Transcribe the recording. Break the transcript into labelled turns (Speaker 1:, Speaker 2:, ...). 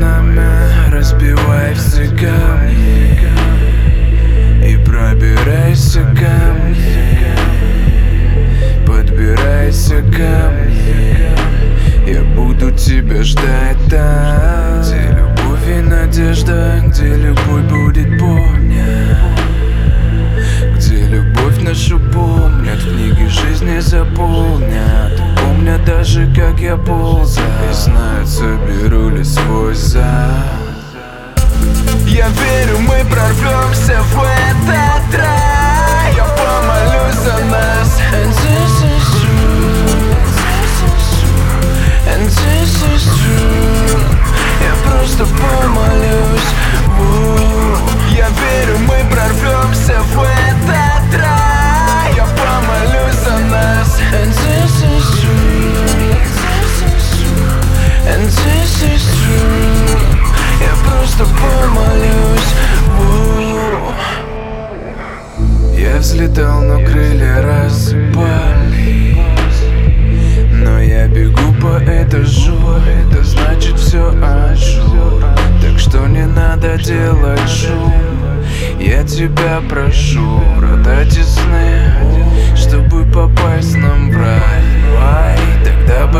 Speaker 1: пламя, разбивай все камни и пробирайся ко мне. Подбирайся ко мне, я буду тебя ждать там, где любовь и надежда, где любовь будет помнить, где любовь нашу помнят, в книге жизни заполнят, помнят даже как я ползал, и знают, соберу ли свой зал. Я верю, мы прорвемся в этот рай, я помолюсь за нас. And this is true, and this is true. Я просто помолюсь. Я верю, мы прорвемся в этот рай, я помолюсь за нас. And this is true, and this is true. Я просто помолюсь. Я взлетал, но крылья рассыпались, но я бегу по этажу, это значит все ажур. Так что не надо делать шум, я тебя прошу, врата тесны, чтобы попасть нам в рай. Тогда